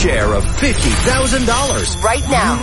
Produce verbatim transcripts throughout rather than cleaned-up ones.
share of fifty thousand dollars. Right now.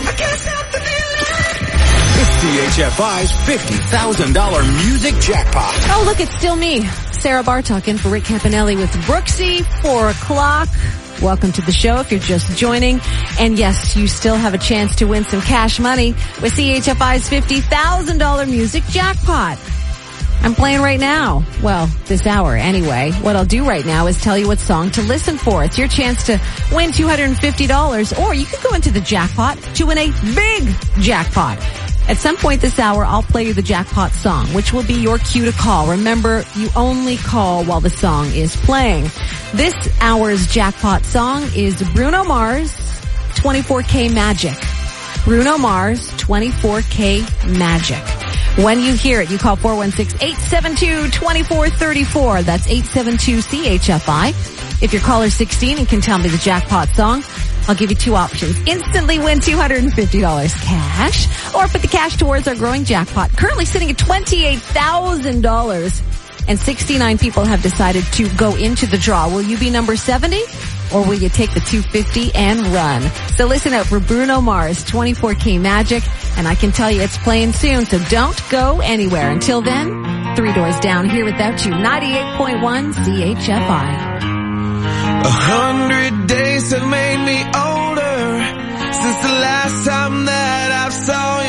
It's C H F I's fifty thousand dollars music jackpot. Oh, look, it's still me, Sarah Bartok, in for Rick Campanelli with Brooksy, four o'clock. Welcome to the show if you're just joining. And yes, you still have a chance to win some cash money with C H F I's fifty thousand dollars music jackpot. I'm playing right now. Well, this hour anyway. What I'll do right now is tell you what song to listen for. It's your chance to win two hundred fifty dollars, or you could go into the jackpot to win a big jackpot. At some point this hour, I'll play you the jackpot song, which will be your cue to call. Remember, you only call while the song is playing. This hour's jackpot song is Bruno Mars, twenty-four K Magic. Bruno Mars, twenty-four K Magic. When you hear it, you call four one six, eight seven two, two four three four. That's eight seven two C H F I. If you're caller sixteen and can tell me the jackpot song, I'll give you two options. Instantly win two hundred fifty dollars cash, or put the cash towards our growing jackpot, currently sitting at twenty-eight thousand dollars. And sixty-nine people have decided to go into the draw. Will you be number seventy? Or will you take the two hundred fifty dollars and run? So listen out for Bruno Mars, twenty-four K Magic. And I can tell you it's playing soon, so don't go anywhere. Until then, Three Doors Down, Here Without You, ninety-eight point one C H F I. A hundred days have made me older since the last time that I saw you.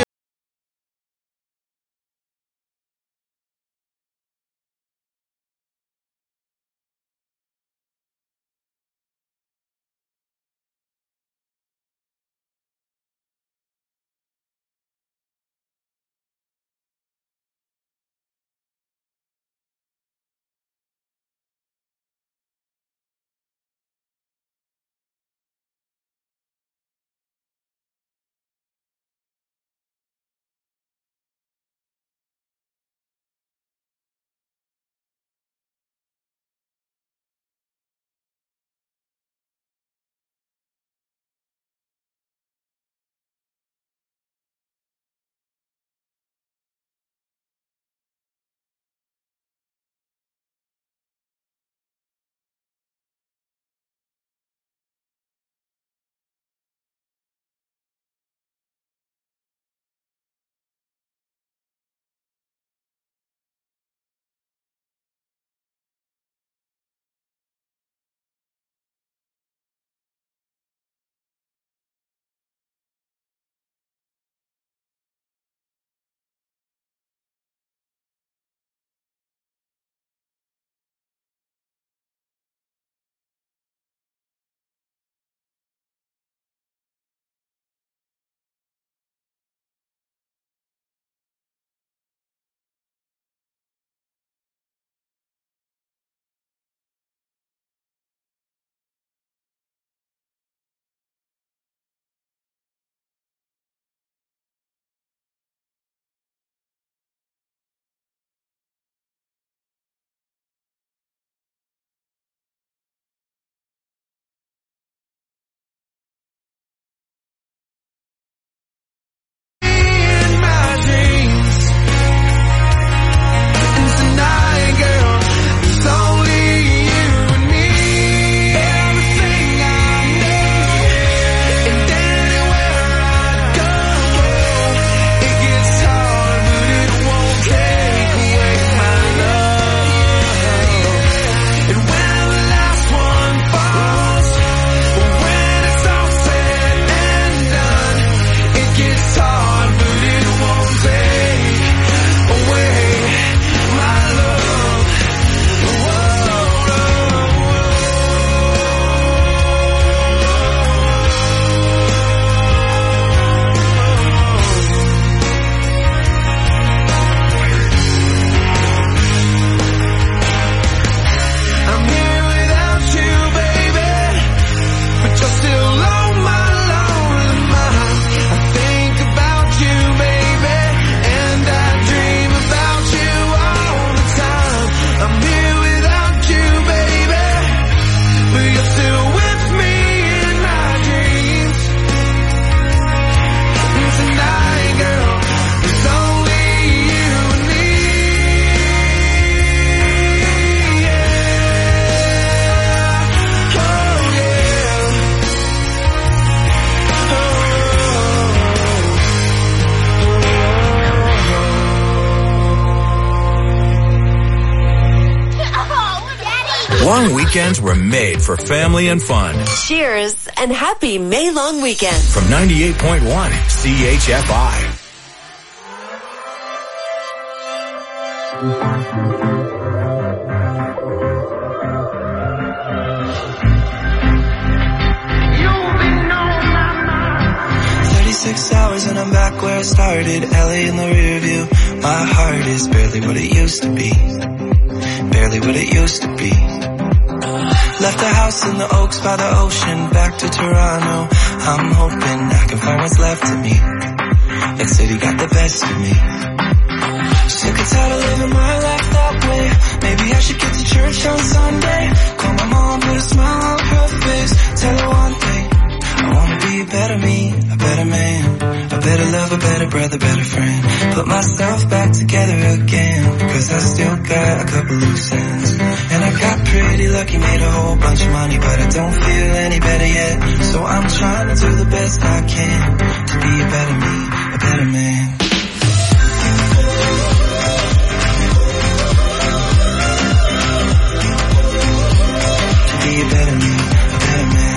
Long weekends were made for family and fun. Cheers and happy May long weekend. From ninety-eight point one C H F I. thirty-six hours and I'm back where I started. L A in the rear view. My heart is barely what it used to be. Barely what it used to be. Left the house in the Oaks by the ocean, back to Toronto. I'm hoping I can find what's left of me. That city got the best of me. Sick and tired of living my life that way. Maybe I should get to church on Sunday. Call my mom, put a smile on her face. Tell her one thing, I wanna be a better me, a better man, a better lover, better brother, better friend. Put myself back together again, cause I still got a couple loose ends. And I got pretty lucky, made a whole bunch of money, but I don't feel any better yet. So I'm trying to do the best I can to be a better me, a better man. To be a better me, a better man.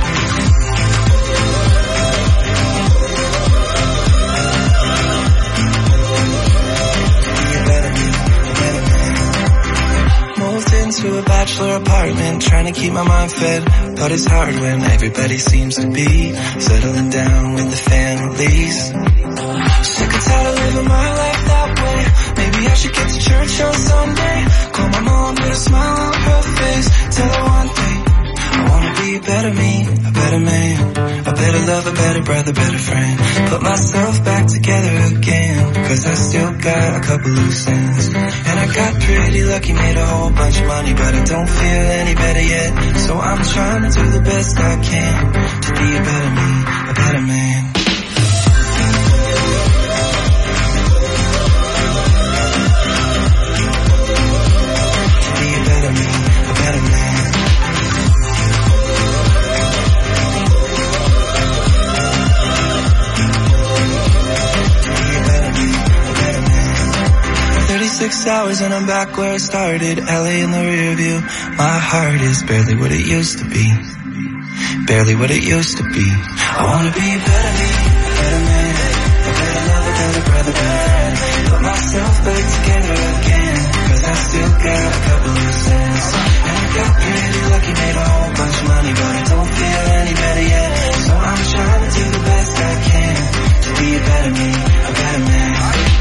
To a bachelor apartment, trying to keep my mind fed, but it's hard when everybody seems to be settling down with the families. Sick and tired of living my life that way. Maybe I should get to church on Sunday. Call my mom, put a smile on her face. Tell her one thing, I wanna be a better me, a better man, a better lover, better brother, better friend. Put myself back together again, cause I still got a couple loose ends. And I got pretty lucky, made a whole bunch of money, but I don't feel any better yet. So I'm trying to do the best I can to be a better me, a better man. To be a better me, a better man. thirty-six hours and I'm back where I started. L A in the rear view. My heart is barely what it used to be. Barely what it used to be. I wanna be a better me, a better man, a better lover, better brother, better friend. Put myself back together again, cause I still got a couple loose ends. And I got pretty lucky, made a whole bunch of money, but I don't feel any better yet. So I'm trying to do the best I can to be a better me, a better man.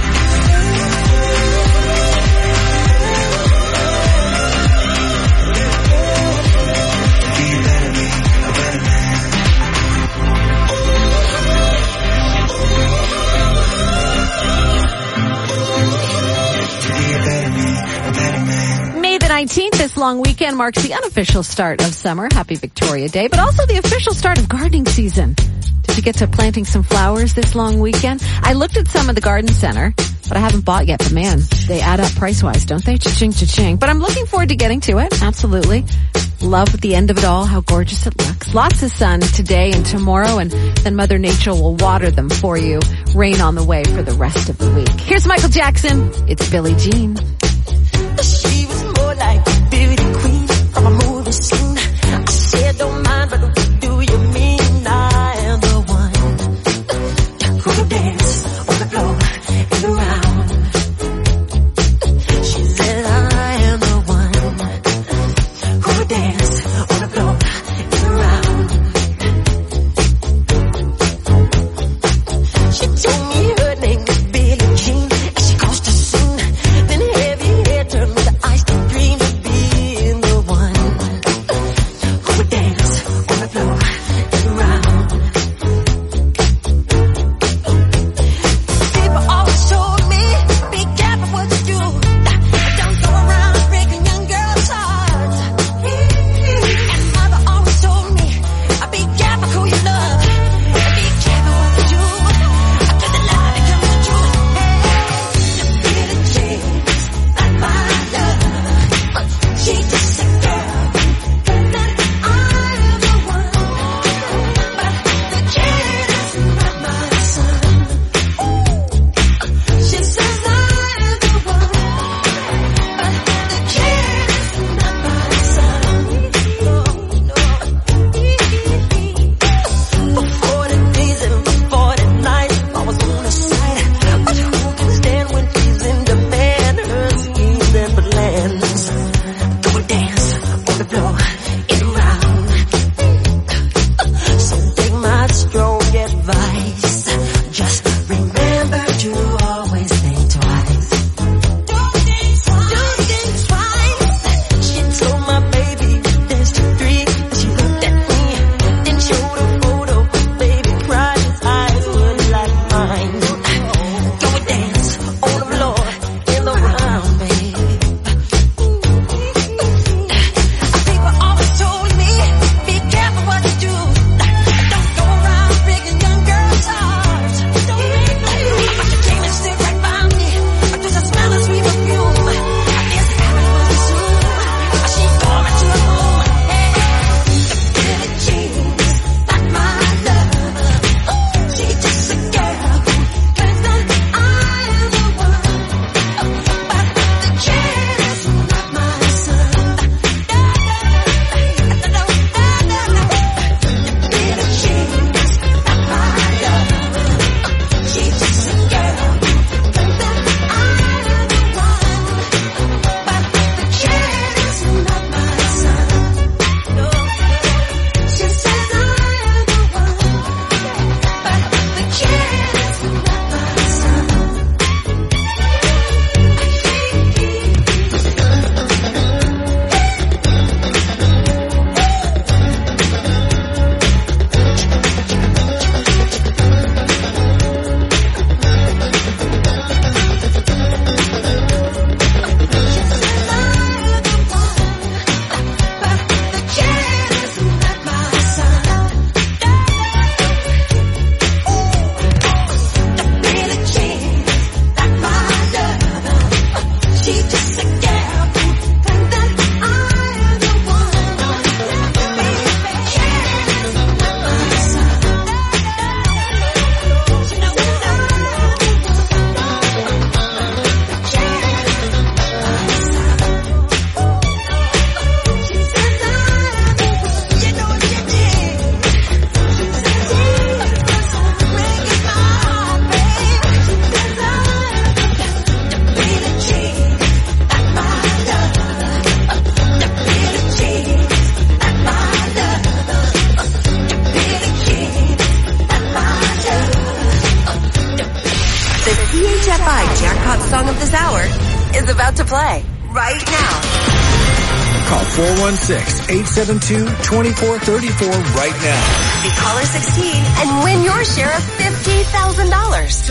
nineteenth, this long weekend marks the unofficial start of summer. Happy Victoria Day, but also the official start of gardening season. Did you get to planting some flowers this long weekend? I looked at some at the garden center, but I haven't bought yet. But man, they add up price-wise, don't they? Cha-ching, cha-ching. But I'm looking forward to getting to it. Absolutely. Love at the end of it all, how gorgeous it looks. Lots of sun today and tomorrow, and then Mother Nature will water them for you. Rain on the way for the rest of the week. Here's Michael Jackson. It's Billie Jean. She was more like a beauty queen from a movie scene. I said, don't mind, but what do you mean? I am the one who will dance on the floor and around. She said, I am the one who will dance on the floor and around. She told me her name was Billie Jean, and she caused a scene. Then heavy hair turned with the ice to dream of being the one who would dance on the C H F I Jackpot Song of this hour is about to play right now. Call four one six, eight seven two, two four three four right now. Be caller sixteen and win your share of fifty thousand dollars.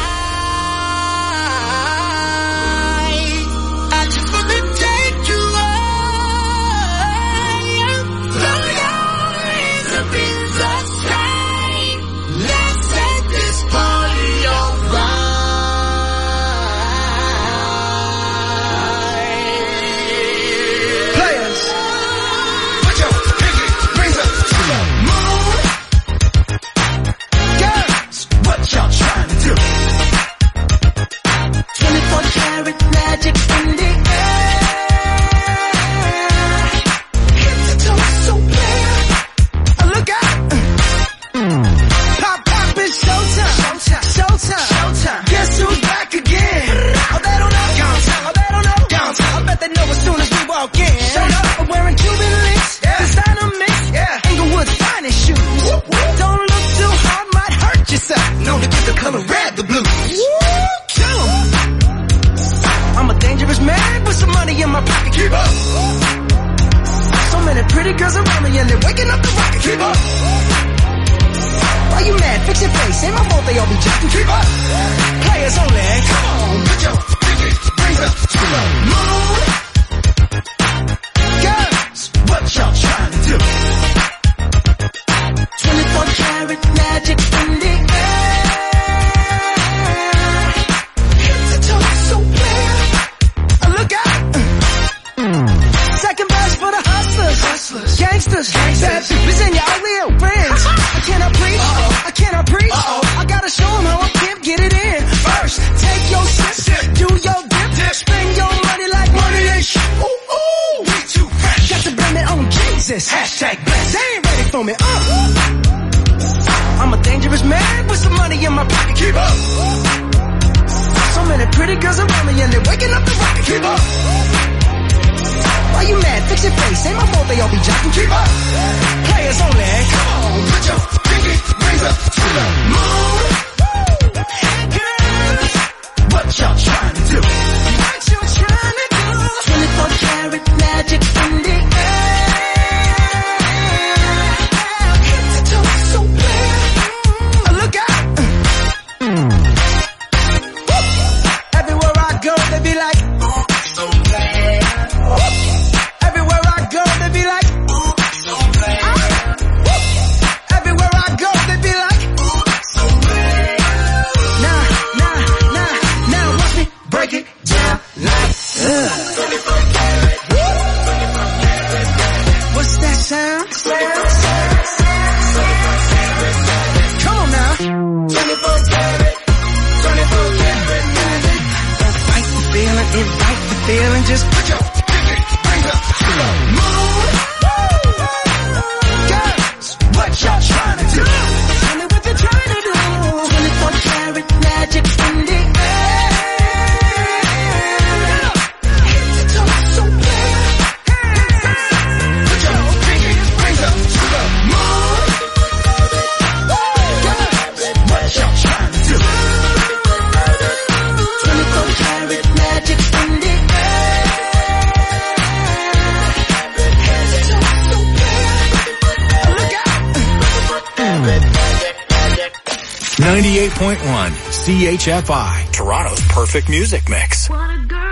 ninety-eight point one C H F I, Toronto's perfect music mix. What a girl.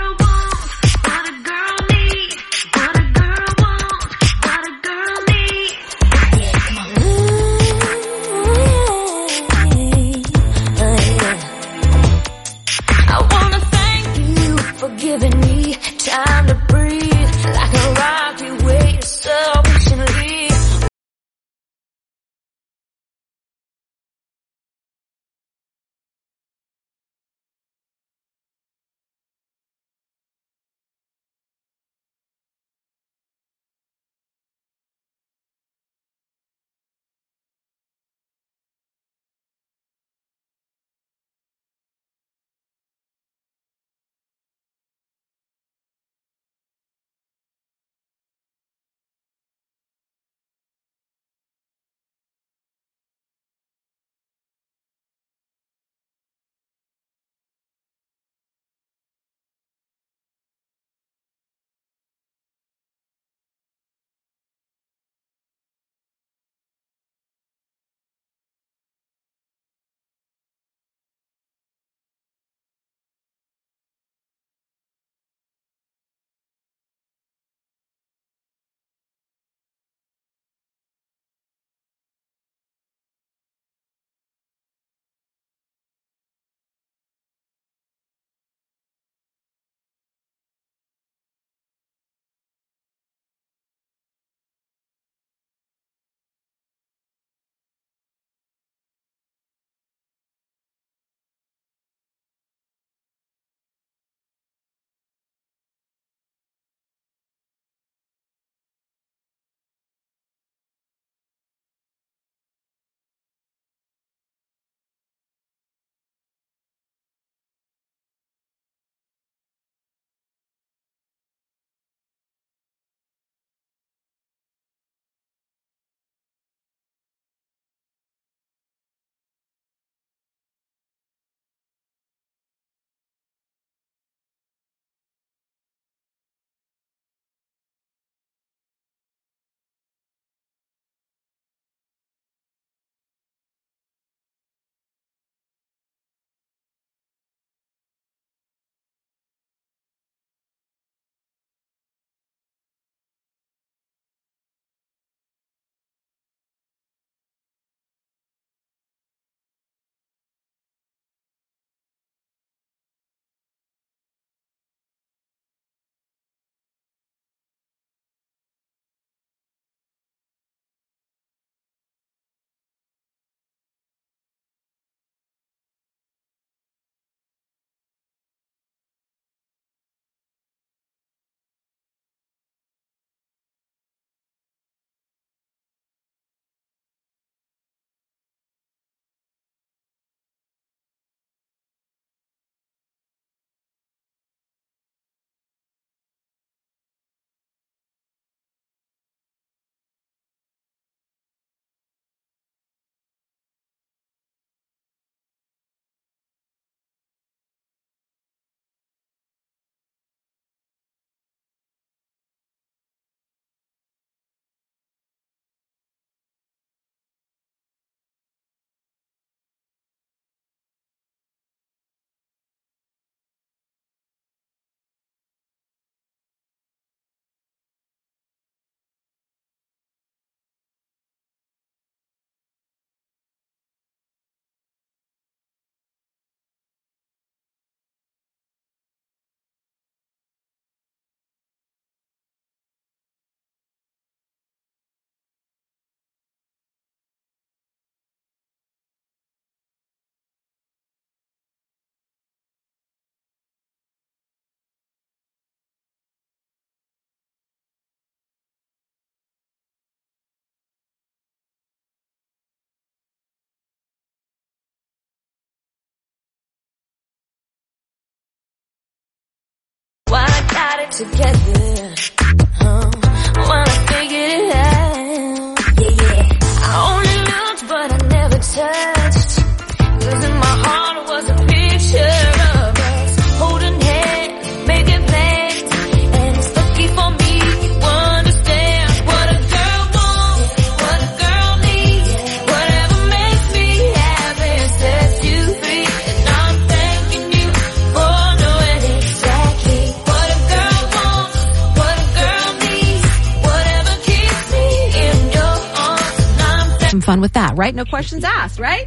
together. Oh, when I figured it out, yeah, yeah. I only looked, but I never touched. Cause in my heart was a picture of us holding hands, making plans. And it's lucky for me you understand what a girl wants, what a girl needs. Whatever makes me happy sets you free. And I'm thanking you for knowing exactly what a girl wants, what a girl needs. Whatever keeps me in your arms. And I'm thanking Some fun with that, right? No questions asked, right?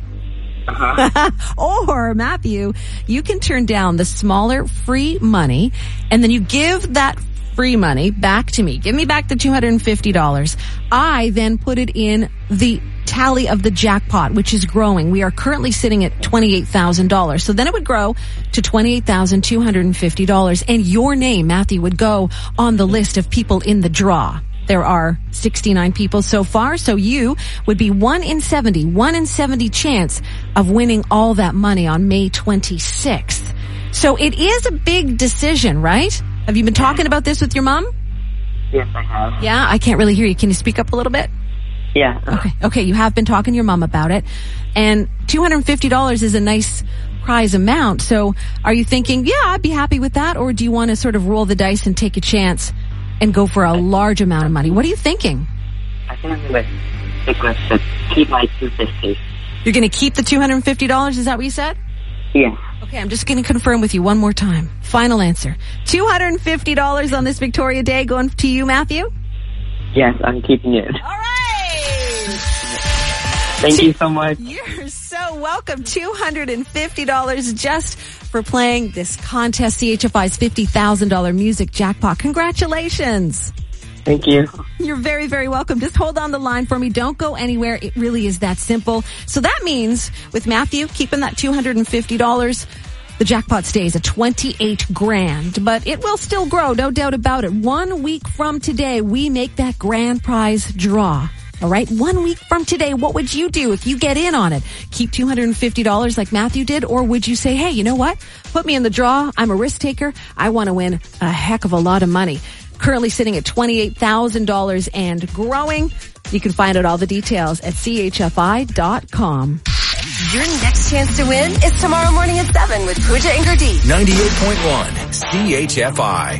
Or, Matthew, you can turn down the smaller free money and then you give that free money back to me. Give me back the two hundred fifty dollars. I then put it in the tally of the jackpot, which is growing. We are currently sitting at twenty-eight thousand dollars. So then it would grow to twenty-eight thousand two hundred fifty dollars and your name, Matthew, would go on the list of people in the draw. There are sixty-nine people so far, so you would be one in seventy, one in seventy chance of winning all that money on May twenty-sixth. So it is a big decision, right? Have you been talking about this with your mom? Yes, I have. Yeah, I can't really hear you. Can you speak up a little bit? Yeah. Okay, okay, you have been talking to your mom about it. And two hundred fifty dollars is a nice prize amount. So are you thinking, yeah, I'd be happy with that? Or do you want to sort of roll the dice and take a chance and go for a large amount of money? What are you thinking? I think I'm going to stick with the keep my two hundred fifty dollars. You're going to keep the two hundred fifty dollars? Is that what you said? Yeah. Okay, I'm just going to confirm with you one more time. Final answer. two hundred fifty dollars on this Victoria Day going to you, Matthew? Yes, I'm keeping it. All right! Thank you so much. You're so welcome. two hundred fifty dollars just for playing this contest, C H F I's fifty thousand dollars music jackpot. Congratulations. Thank you. You're very, very welcome. Just hold on the line for me. Don't go anywhere. It really is that simple. So that means with Matthew keeping that two hundred fifty dollars, the jackpot stays at twenty-eight grand, but it will still grow. No doubt about it. One week from today, we make that grand prize draw. All right. One week from today, what would you do if you get in on it? Keep two hundred fifty dollars like Matthew did, or would you say, hey, you know what? Put me in the draw. I'm a risk taker. I want to win a heck of a lot of money. Currently sitting at twenty-eight thousand dollars and growing. You can find out all the details at C H F I dot com. Your next chance to win is tomorrow morning at seven with Pooja and Gurdeep. ninety-eight point one C H F I.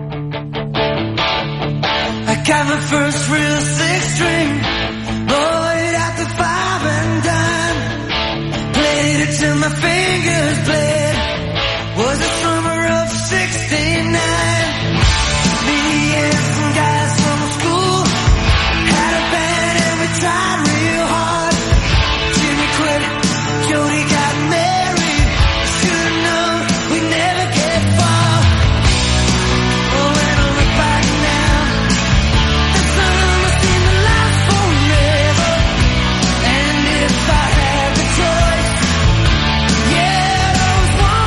I got my first real six string, bought out the five and dime, played it till my fingers bled, was the summer of sixty-nine, me and some guys from school, had a band and we tried real hard, Jimmy quit, Jody got married, should've known we'd never get far, oh when I look back now, the summer seemed to last forever, and if I had the choice, yeah, those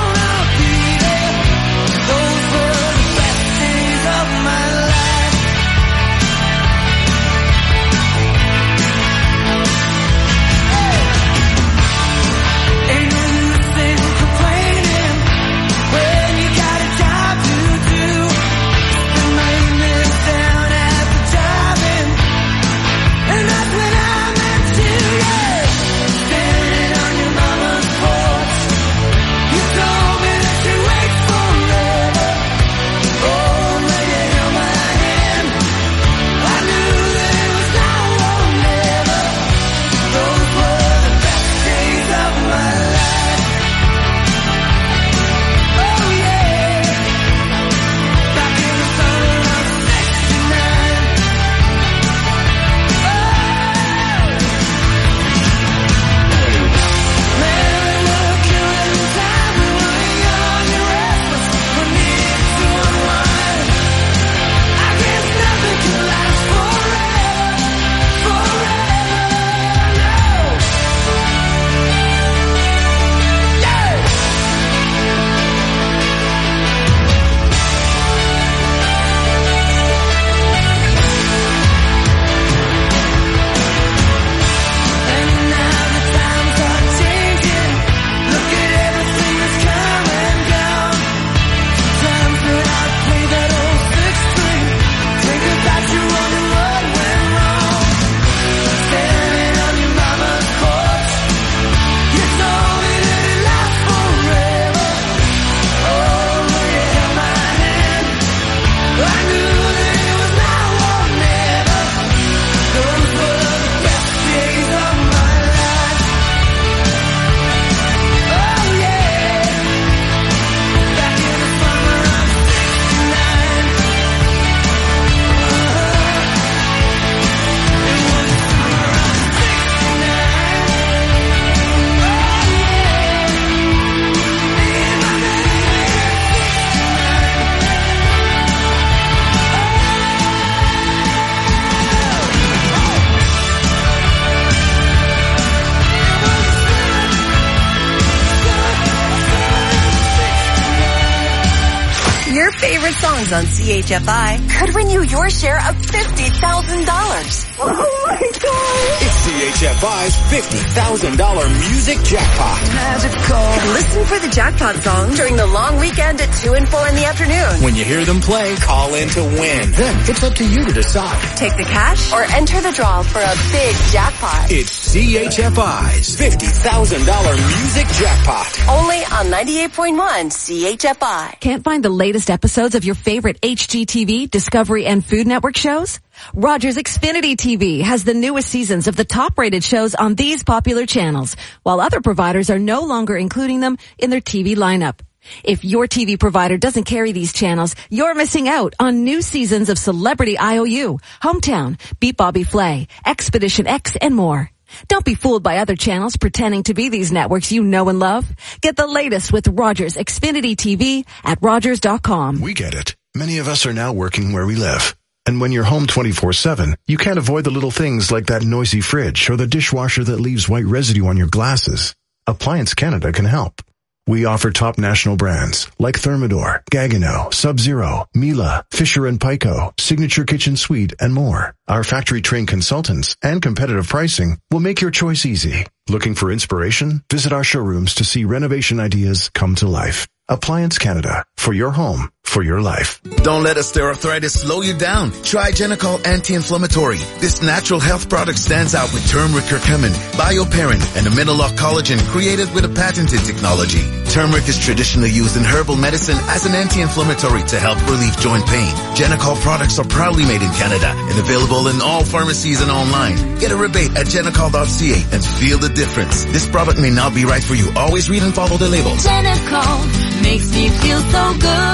your favorite songs on C H F I could win you your share of fifty thousand dollars. Oh my God! It's C H F I's fifty thousand dollars music jackpot. Magical. Listen for the jackpot song during the long weekend at two and four in the afternoon. When you hear them play, call in to win. Then it's up to you to decide. Take the cash or enter the draw for a big jackpot. It's C H F I's fifty thousand dollars music jackpot. Only on ninety-eight point one C H F I. Can't find the latest episodes of your favorite H G T V, Discovery, and Food Network shows? Rogers Xfinity T V has the newest seasons of the top-rated shows on these popular channels, while other providers are no longer including them in their T V lineup. If your T V provider doesn't carry these channels, you're missing out on new seasons of Celebrity I O U, Hometown, Beat Bobby Flay, Expedition X, and more. Don't be fooled by other channels pretending to be these networks you know and love. Get the latest with Rogers Xfinity T V at rogers dot com. We get it. Many of us are now working where we live. And when you're home twenty-four seven, you can't avoid the little things like that noisy fridge or the dishwasher that leaves white residue on your glasses. Appliance Canada can help. We offer top national brands like Thermador, Gaggenau, Sub-Zero, Miele, Fisher and Paykel, Signature Kitchen Suite, and more. Our factory-trained consultants and competitive pricing will make your choice easy. Looking for inspiration? Visit our showrooms to see renovation ideas come to life. Appliance Canada, for your home, for your life. Don't let osteoarthritis slow you down. Try Genicol Anti-Inflammatory. This natural health product stands out with turmeric curcumin, bioperine, and Aminolock collagen created with a patented technology. Turmeric is traditionally used in herbal medicine as an anti-inflammatory to help relieve joint pain. Genicol products are proudly made in Canada and available in all pharmacies and online. Get a rebate at genicol dot c a and feel the difference. This product may not be right for you. Always read and follow the labels. Genicol makes me feel so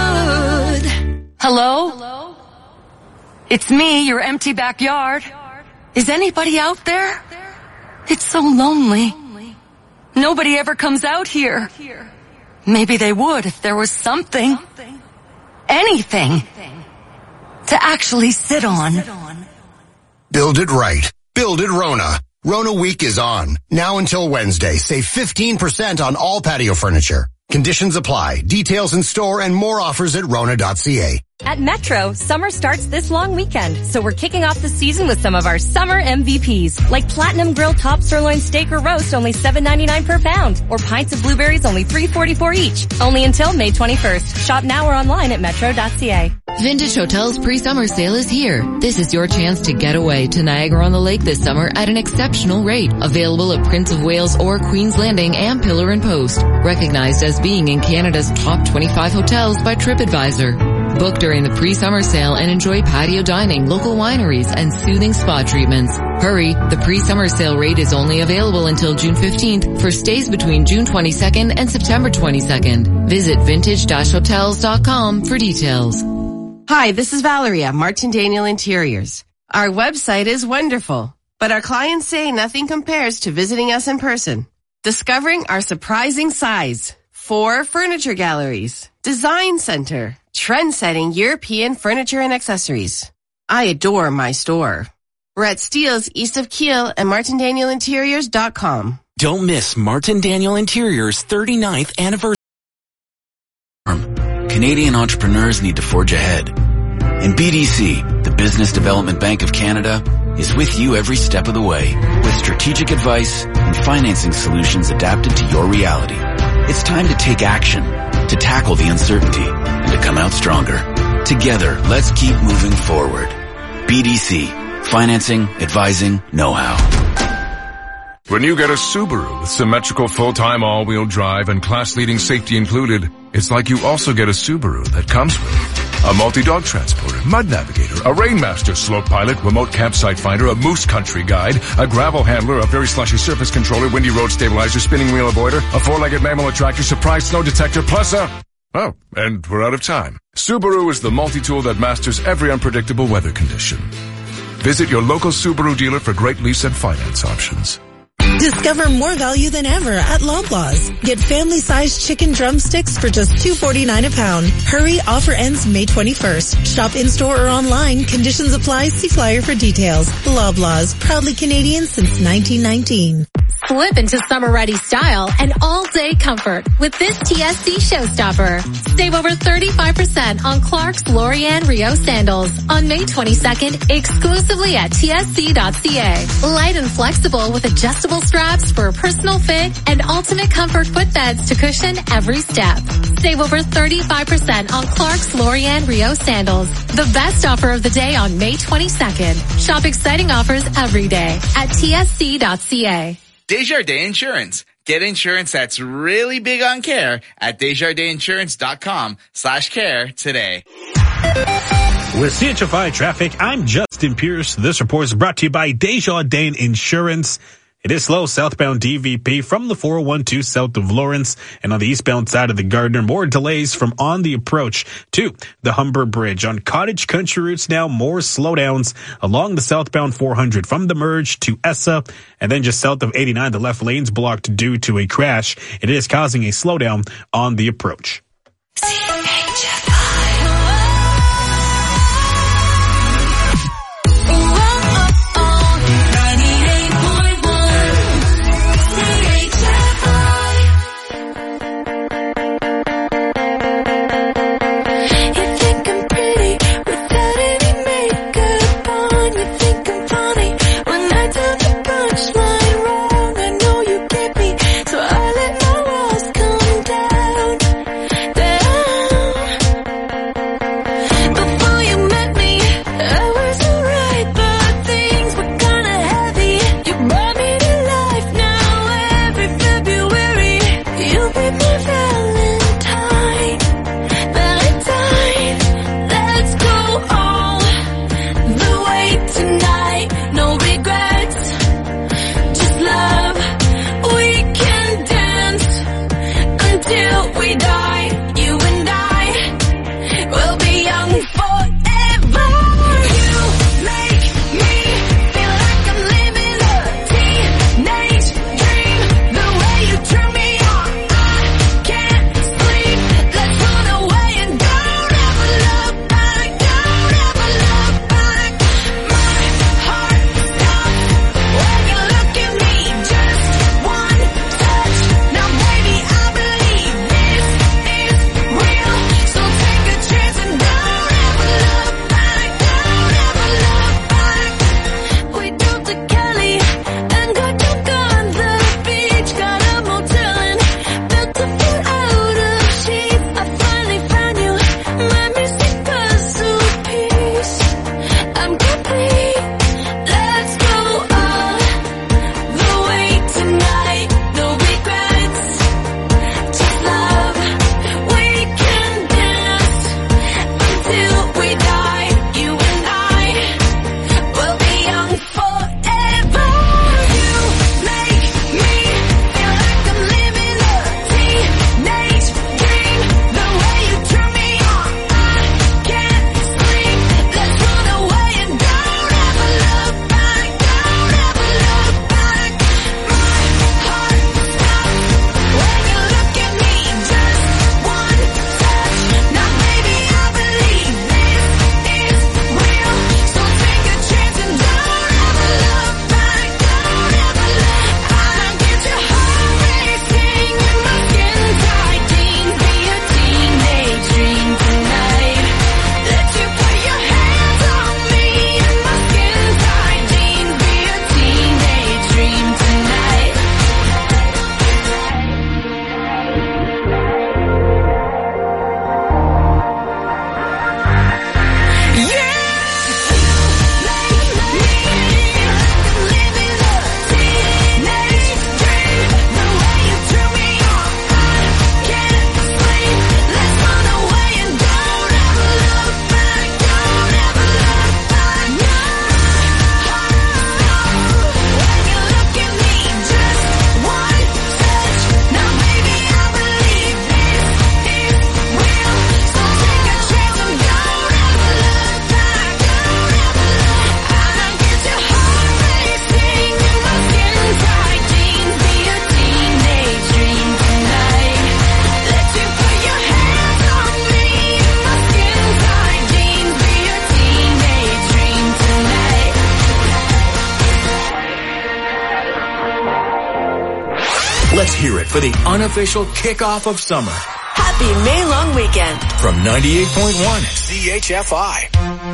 good. Hello? Hello? It's me, your empty backyard. Is anybody out there? It's so lonely. Nobody ever comes out here. Maybe they would if there was something, anything, to actually sit on. Build it right. Build it Rona. Rona Week is on. Now until Wednesday, save fifteen percent on all patio furniture. Conditions apply. Details in store and more offers at rona dot c a. At Metro, summer starts this long weekend, so we're kicking off the season with some of our summer M V Ps, like Platinum Grill Top Sirloin Steak or Roast, only seven ninety-nine per pound, or Pints of Blueberries, only three forty-four each. Only until May twenty-first. Shop now or online at metro dot c a. Vintage Hotels pre-summer sale is here. This is your chance to get away to Niagara-on-the-Lake this summer at an exceptional rate. Available at Prince of Wales or Queen's Landing and Pillar and Post. Recognized as being in Canada's top twenty-five hotels by TripAdvisor. Book during the pre-summer sale and enjoy patio dining, local wineries, and soothing spa treatments. Hurry, the pre-summer sale rate is only available until June fifteenth for stays between June twenty-second and September twenty-second. Visit vintage dash hotels dot com for details. Hi, this is Valeria, Martin Daniel Interiors. Our website is wonderful, but our clients say nothing compares to visiting us in person. Discovering our surprising size, four furniture galleries, design center, trend-setting European furniture and accessories. I adore my store. We're at Steeles east of Kiel and martin daniel interiors dot com. Don't miss Martin Daniel Interiors' thirty-ninth anniversary. Canadian entrepreneurs need to forge ahead. And B D C, the Business Development Bank of Canada, is with you every step of the way with strategic advice and financing solutions adapted to your reality. It's time to take action, to tackle the uncertainty, and to come out stronger. Together, let's keep moving forward. B D C, financing, advising, know-how. When you get a Subaru with symmetrical full-time all-wheel drive and class-leading safety included, it's like you also get a Subaru that comes with a multi-dog transporter, mud navigator, a Rainmaster slope pilot, remote campsite finder, a moose country guide, a gravel handler, a very slushy surface controller, windy road stabilizer, spinning wheel avoider, a four-legged mammal attractor, surprise snow detector, plus a... Oh, and we're out of time. Subaru is the multi-tool that masters every unpredictable weather condition. Visit your local Subaru dealer for great lease and finance options. Discover more value than ever at Loblaws. Get family-sized chicken drumsticks for just two forty-nine a pound. Hurry, offer ends May twenty-first. Shop in-store or online. Conditions apply. See flyer for details. Loblaws, proudly Canadian since nineteen nineteen. Slip into summer-ready style and all-day comfort with this T S C showstopper. Save over thirty-five percent on Clark's Lorianne Rio sandals on May twenty-second exclusively at T S C dot C A. Light and flexible with adjustable straps for a personal fit and ultimate comfort footbeds to cushion every step. Save over thirty-five percent on Clark's Lorianne Rio sandals. The best offer of the day on May twenty-second. Shop exciting offers every day at T S C dot C A. Desjardins Insurance. Get insurance that's really big on care at desjardinsinsurance.com slash care today. With C H F I Traffic, I'm Justin Pierce. This report is brought to you by Desjardins Insurance. It is slow southbound D V P from the four one two south of Lawrence, and on the eastbound side of the Gardner, more delays from on the approach to the Humber Bridge. On Cottage Country routes now, more slowdowns along the southbound four hundred from the merge to Essa, and then just south of eighty-nine, the left lane's blocked due to a crash. It is causing a slowdown on the approach. hear it for the unofficial kickoff of summer. Happy May long weekend. From ninety-eight point one C H F I.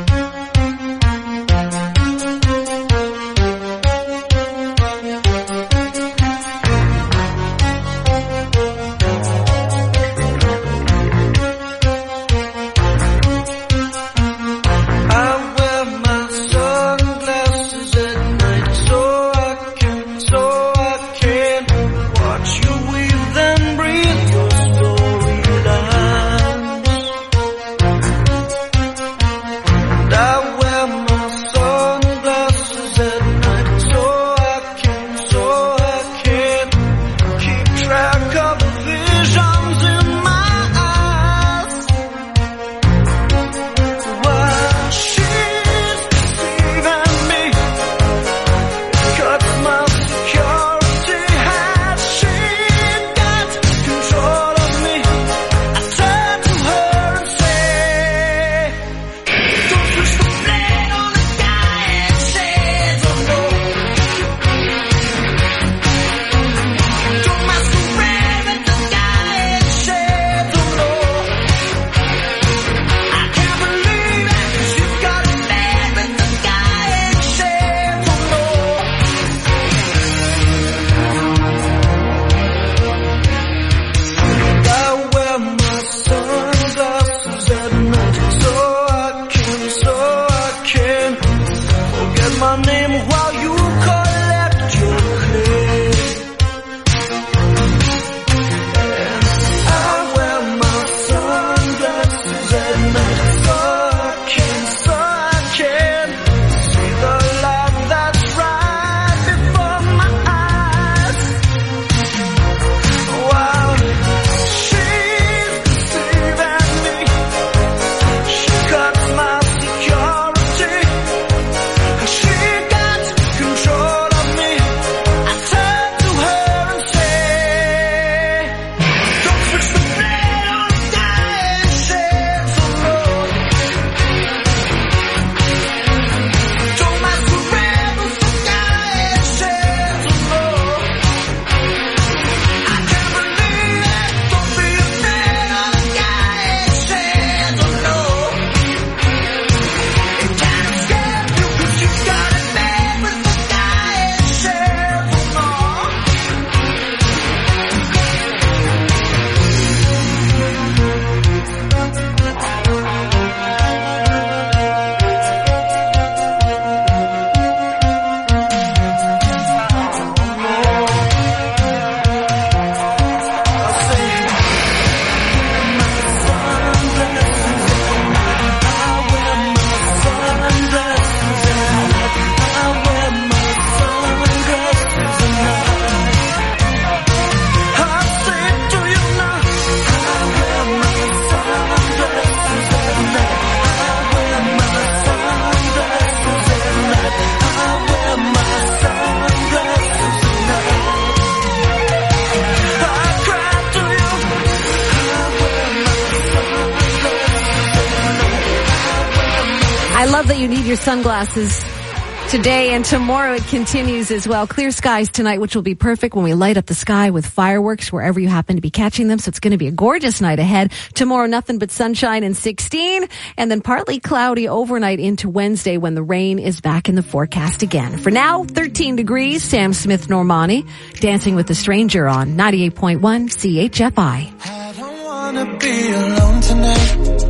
I love that you need your sunglasses today, and tomorrow it continues as well. Clear skies tonight, which will be perfect when we light up the sky with fireworks wherever you happen to be catching them. So it's going to be a gorgeous night ahead. Tomorrow, nothing but sunshine and sixteen, and then partly cloudy overnight into Wednesday when the rain is back in the forecast again. For now, thirteen degrees. Sam Smith Normani, Dancing with a Stranger on ninety-eight point one C H F I. I don't wanna be alone tonight.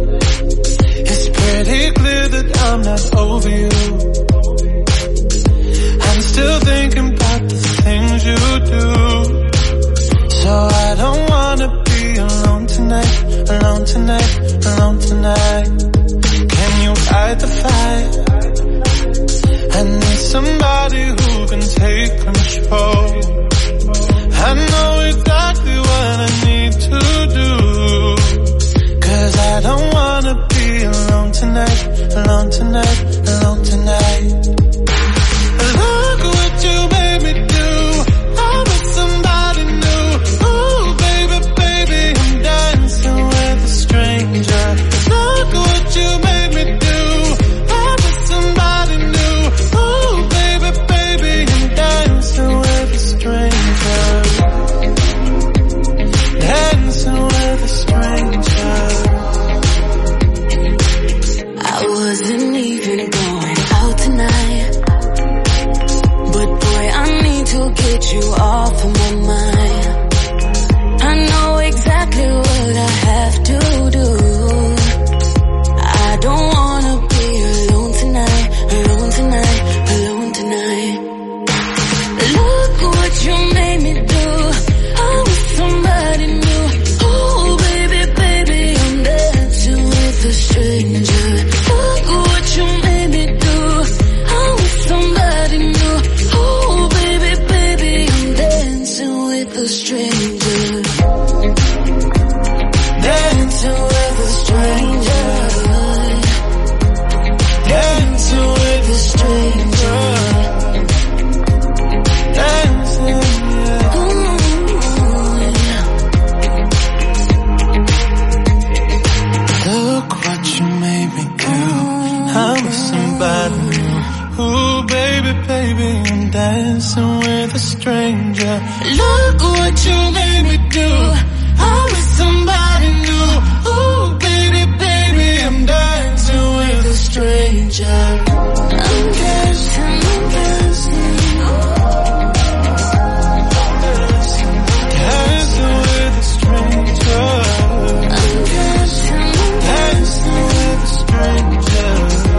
It's pretty clear that I'm not over you. I'm still thinking about the things you do. So I don't wanna be alone tonight, alone tonight, alone tonight. Can you fight the fight? I need somebody who can take control. I know exactly what I need to do. Cause I don't wanna be alone tonight, alone tonight, alone tonight. Look what you made me do. I'm with somebody new. Ooh, baby, baby, I'm dancing with a stranger. Look what you made me do. I'm with somebody new. Ooh, baby, baby, I'm dancing with a stranger. stranger. Look what you made me do. I was somebody new. Ooh, baby, baby, I'm dancing with a stranger. I'm dancing, I'm dancing. Dancing with a stranger. I'm dancing, dancing with a stranger.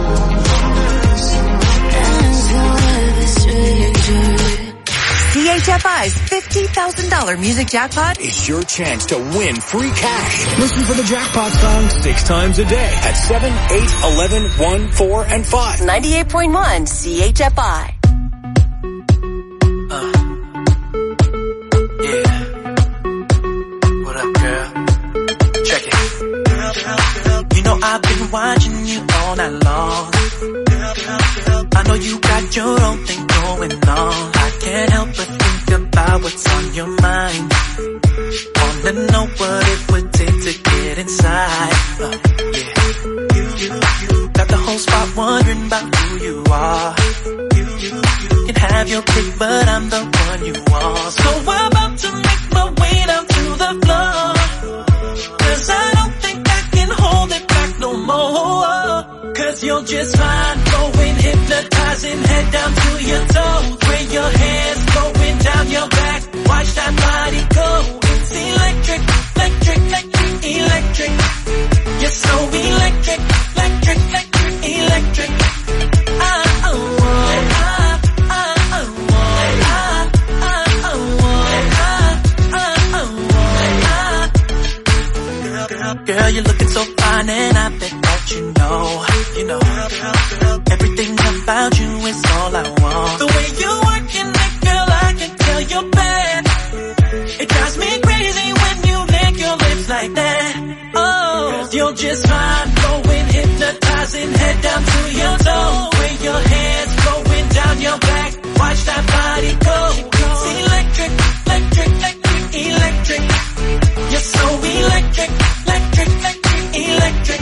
Dancing with a stranger. C H F I's fifty thousand dollars music jackpot is your chance to win free cash. Listen for the jackpot song six times a day at seven, eight, eleven, one, four, and five. ninety-eight point one C H F I. Uh, yeah. What up, girl? Check it. You know I've been watching you all night long. I know you got your own thing going on. I can't help but think about what's on your mind. Wanna know what it would take to get inside. Uh, yeah. You, you, you got the whole spot wondering about who you are. You, you, you can have your pick, but I'm the one you want. So I'm about to make my way down to the floor. Cause I don't think I can hold it back no more. Cause you're just fine, going hypnotizing, head down to your toes. Where your hands going down your back, watch that body go. It's electric, electric, electric, electric. You're so electric, electric, electric, electric. I, oh, oh, I, I, oh, oh, I, I, oh, oh, I, I, oh, I. Girl, you're looking so fine and I bet that you know, you know, everything about you is all I want. The way you working it, girl, I can tell you're bad. It drives me crazy when you lick your lips like that. Oh, cause you're just fine, going hypnotizing, head down to your toe. Where your hands going down your back, watch that body go. It's electric, electric, electric, electric. You're so electric, electric, electric, electric.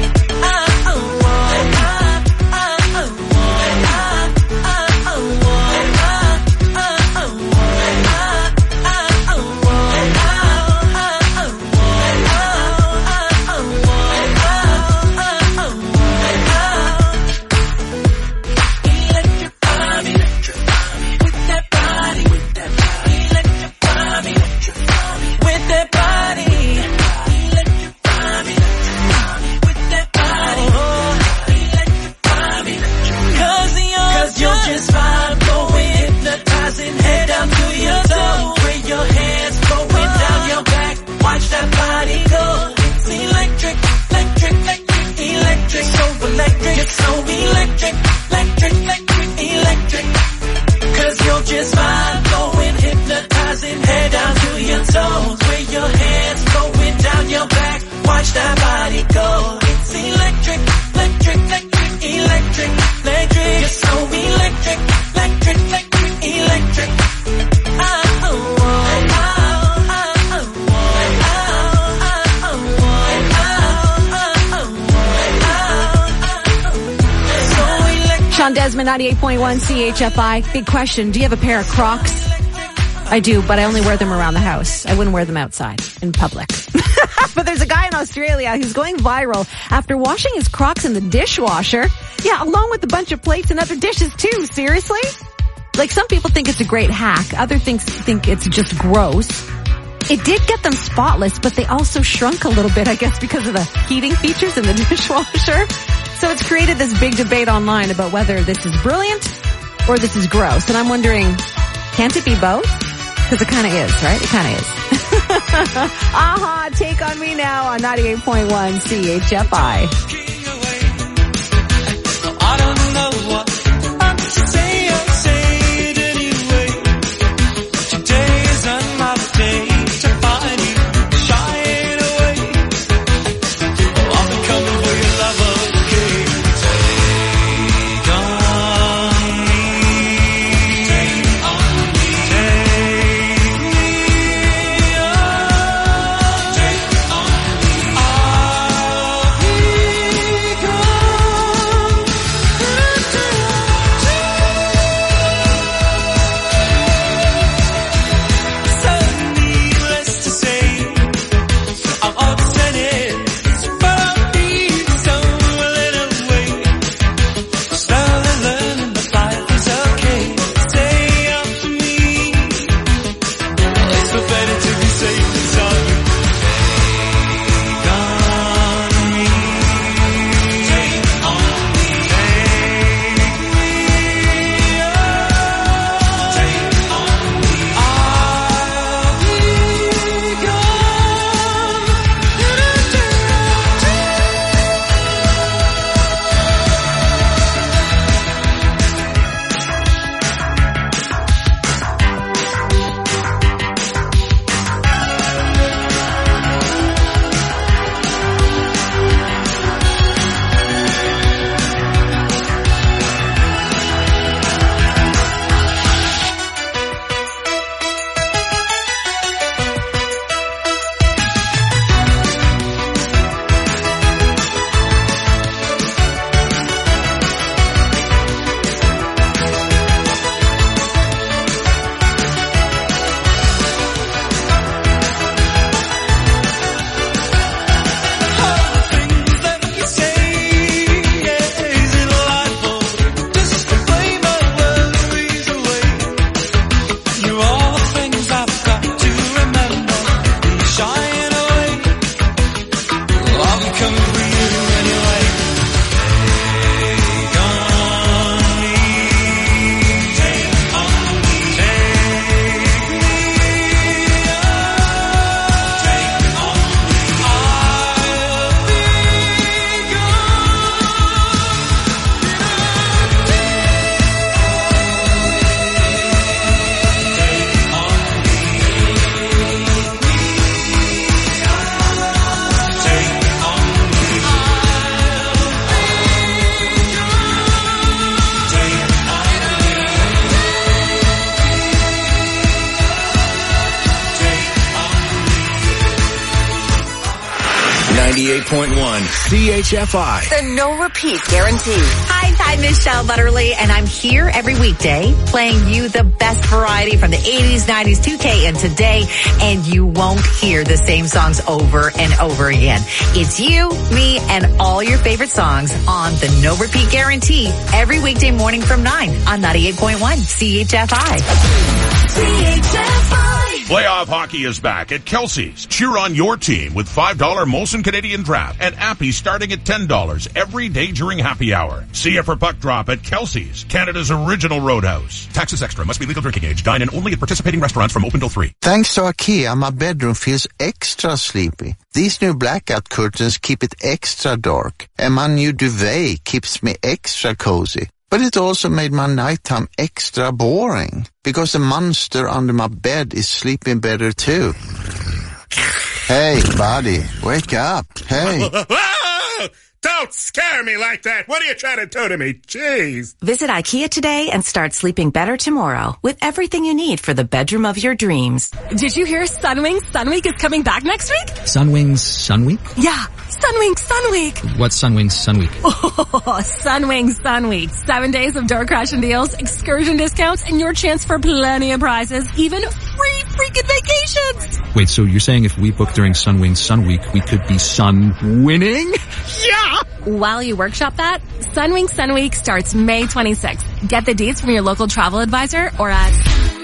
ninety-eight point one C H F I. Big question. Do you have a pair of Crocs? I do, but I only wear them around the house. I wouldn't wear them outside in public. But there's a guy in Australia who's going viral after washing his Crocs in the dishwasher. Yeah, along with a bunch of plates and other dishes too. Seriously? Like, some people think it's a great hack. Other things think it's just gross. It did get them spotless, but they also shrunk a little bit, I guess, because of the heating features in the dishwasher. So it's created this big debate online about whether this is brilliant or this is gross. And I'm wondering, can't it be both? Because it kind of is, right? It kind of is. Aha, Take On Me Now on ninety-eight point one C H F I. I don't know what I'm to say, I'll say it anyway. Today is another day to find you shying away. I'll be coming for your love, okay? Take on me, take on me, take me on, take on me. I'll be come for you anyway. Take on me, take on me, take me, oh, take on me. I'll be ninety-eight point one C H F I. The no repeat guarantee. Hi, I'm Michelle Butterly, and I'm here every weekday playing you the best variety from the eighties, nineties, two K, and today, and you won't hear the same songs over and over again. It's you, me, and all your favorite songs on the no repeat guarantee every weekday morning from nine on ninety-eight point one C H F I. C H F I. Playoff hockey is back at Kelsey's. Cheer on your team with five dollar Molson Canadian Draft and Appy starting at ten dollars every day during happy hour. See you for puck drop at Kelsey's, Canada's original roadhouse. Taxes extra. Must be legal drinking age. Dine in only at participating restaurants from open till three. Thanks to IKEA, my bedroom feels extra sleepy. These new blackout curtains keep it extra dark, and my new duvet keeps me extra cozy. But it also made my nighttime extra boring, because the monster under my bed is sleeping better too. Hey, buddy, wake up. Hey. Don't scare me like that. What are you trying to do to me? Jeez. Visit IKEA today and start sleeping better tomorrow with everything you need for the bedroom of your dreams. Did you hear Sunwings Sunweek is coming back next week? Sunwings Sunweek? Yeah, Sunwings Sunweek. What's Sunwings Sunweek? Oh, Sunwings Sunweek. Seven days of door crashing deals, excursion discounts, and your chance for plenty of prizes, even free freaking vacations. Wait, so you're saying if we book during Sunwings Sunweek, we could be sun winning? Yeah! While you workshop that, Sunwings Sunweek starts May twenty-sixth. Get the dates from your local travel advisor or at...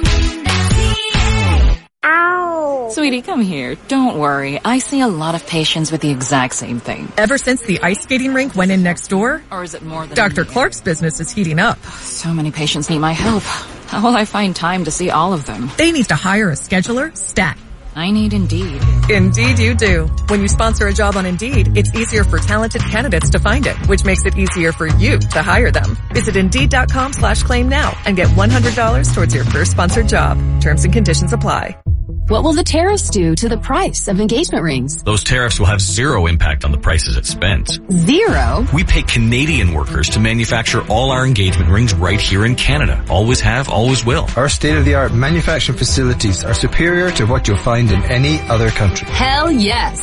Ow! Sweetie, come here. Don't worry. I see a lot of patients with the exact same thing. Ever since the ice skating rink went in next door? Or is it more than... Doctor Clark's business is heating up. So many patients need my help. How will I find time to see all of them? They need to hire a scheduler, stat. I need Indeed. Indeed you do. When you sponsor a job on Indeed, it's easier for talented candidates to find it, which makes it easier for you to hire them. Visit Indeed.com slash claim now and get one hundred dollars towards your first sponsored job. Terms and conditions apply. What will the tariffs do to the price of engagement rings? Those tariffs will have zero impact on the prices at Spence. Zero? We pay Canadian workers to manufacture all our engagement rings right here in Canada. Always have, always will. Our state-of-the-art manufacturing facilities are superior to what you'll find in any other country. Hell yes.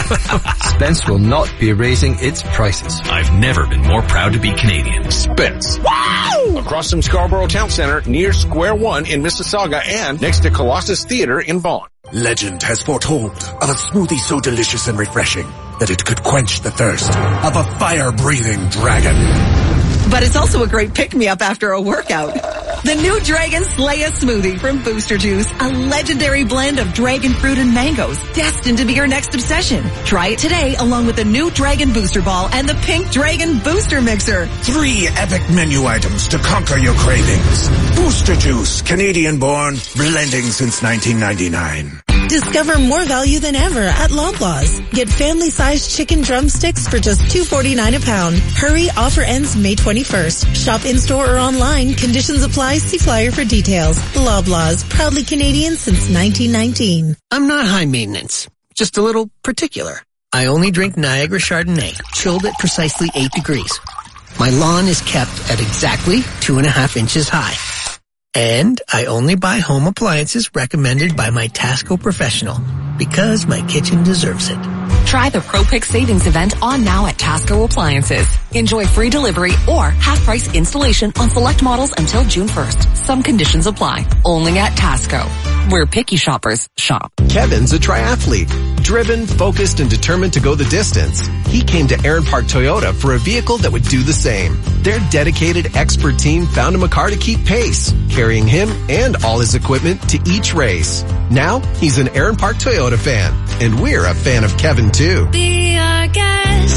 Spence will not be raising its prices. I've never been more proud to be Canadian. Spence. Wow! Across from Scarborough Town Center, near Square One in Mississauga, and next to Colossus Theatre in Vaughan. Legend has foretold of a smoothie so delicious and refreshing that it could quench the thirst of a fire-breathing dragon. But it's also a great pick-me-up after a workout. The new Dragon Slayer smoothie from Booster Juice, a legendary blend of dragon fruit and mangoes, destined to be your next obsession. Try it today along with the new Dragon Booster Ball and the Pink Dragon Booster Mixer. Three epic menu items to conquer your cravings. Booster Juice, Canadian-born, blending since nineteen ninety-nine. Discover more value than ever at Loblaws. Get family-sized chicken drumsticks for just two forty-nine a pound. Hurry, offer ends May twenty-first. Shop in-store or online. Conditions apply. See flyer for details. Loblaws, proudly Canadian since nineteen nineteen. I'm not high maintenance, just a little particular. I only drink Niagara Chardonnay, chilled at precisely eight degrees. My lawn is kept at exactly two and a half inches high. And I only buy home appliances recommended by my Tasco professional because my kitchen deserves it. Try the ProPick Savings event on now at Tasco Appliances. Enjoy free delivery or half-price installation on select models until June first. Some conditions apply. Only at Tasco, where picky shoppers shop. Kevin's a triathlete. Driven, focused, and determined to go the distance. He came to Aaron Park Toyota for a vehicle that would do the same. Their dedicated, expert team found him a car to keep pace, carrying him and all his equipment to each race. Now, he's an Aaron Park Toyota fan, and we're a fan of Kevin too. Be our guest.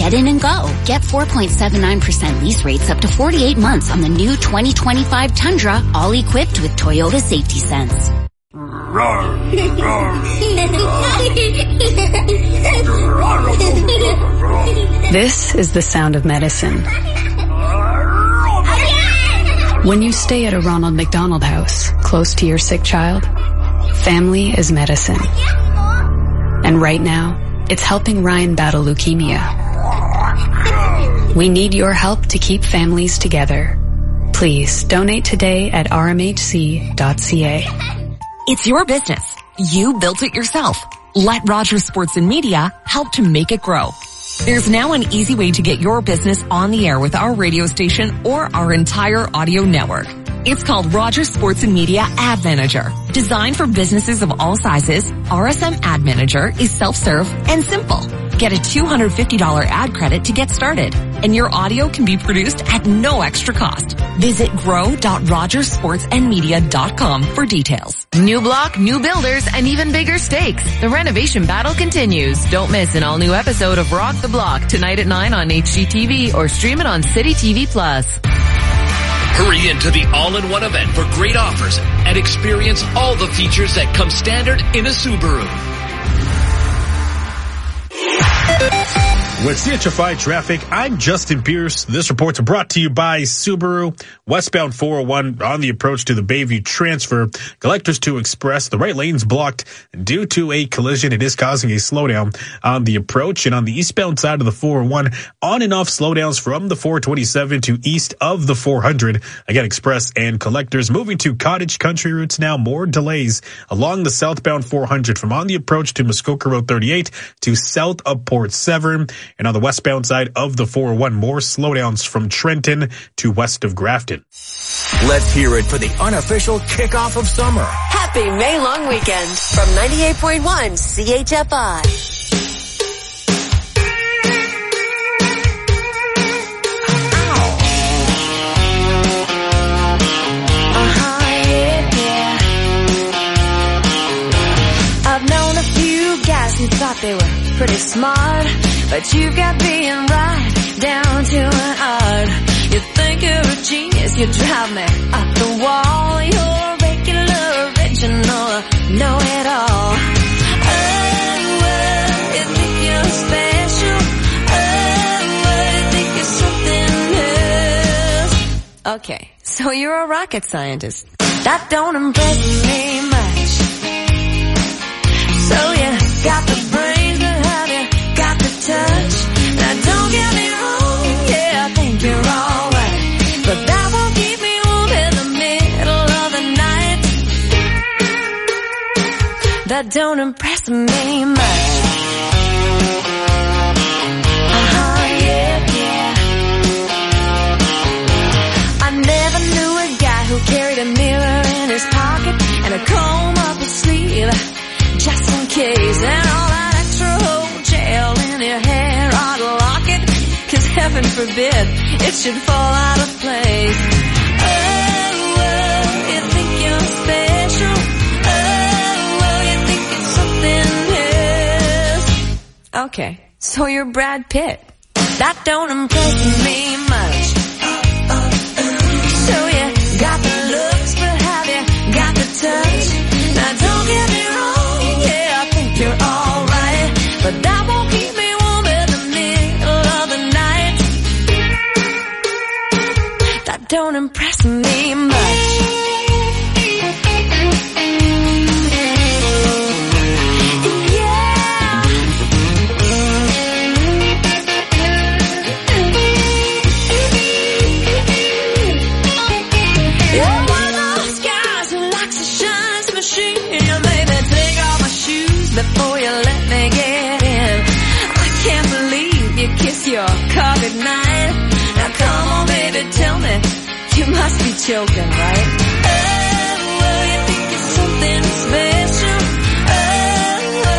Get in and go. Get four point seven nine percent lease rates up to forty-eight months on the new twenty twenty-five Tundra, all equipped with Toyota Safety Sense. This is the sound of medicine. When you stay at a Ronald McDonald House, close to your sick child, family is medicine. And right now, it's helping Ryan battle leukemia. We need your help to keep families together. Please donate today at r m h c dot c a. It's your business. You built it yourself. Let Rogers Sports and Media help to make it grow. There's now an easy way to get your business on the air with our radio station or our entire audio network. It's called Rogers Sports and Media Ad Manager. Designed for businesses of all sizes, R S M Ad Manager is self-serve and simple. Get a two hundred fifty dollars ad credit to get started, and your audio can be produced at no extra cost. Visit grow dot rogers sports and media dot com for details. New block, new builders, and even bigger stakes. The renovation battle continues. Don't miss an all-new episode of Rock the Block tonight at nine on H G T V or stream it on City T V Plus. Hurry into the all-in-one event for great offers and experience all the features that come standard in a Subaru. With C H F I Traffic, I'm Justin Pierce. This report's brought to you by Subaru. Westbound four oh one on the approach to the Bayview Transfer. Collectors to Express. The right lane's blocked due to a collision. It is causing a slowdown on the approach. And on the eastbound side of the four oh one, on and off slowdowns from the four twenty-seven to east of the four hundred. Again, Express and Collectors moving to Cottage Country routes now. More delays along the southbound four hundred from on the approach to Muskoka Road thirty-eight to south of Port Severn. And on the westbound side of the four oh one, more slowdowns from Trenton to west of Grafton. Let's hear it for the unofficial kickoff of summer. Happy May long weekend from ninety-eight point one C H F I. Uh-huh, yeah, yeah. I've known a few guys who thought they were pretty smart, but you got being right down to an art. You think you're a genius, you drive me up the wall. You're regular, original, know-it-all. Oh, well, you think you're special. Oh, well, you think you're something else. Okay, so you're a rocket scientist. That don't impress me much. So you got the brains, but have you got the touch? Now don't get me wrong, yeah, I think you're alright, but that won't keep me warm in the middle of the night. That don't impress me much. Uh-huh, yeah, yeah. I never knew a guy who carried a mirror in his pocket and a comb up his sleeve, just in case, and all that extra whole gel in your hair ought to lock it, 'cause heaven forbid it should fall out of place. Oh, well, you think you're special. Oh, well, you think it's something else. Okay, so you're Brad Pitt. That don't impress me much. So you got the looks, but have you got the touch? Now don't get me wrong, yeah, I think you're alright, but that won't keep me warm in the middle of the night. That don't impress me much. You're one of those guys who likes to shine some machine. Baby, take off my shoes before you let me get in. I can't believe you kiss your car goodnight. Now come on, baby, tell me, you must be joking, right? Oh,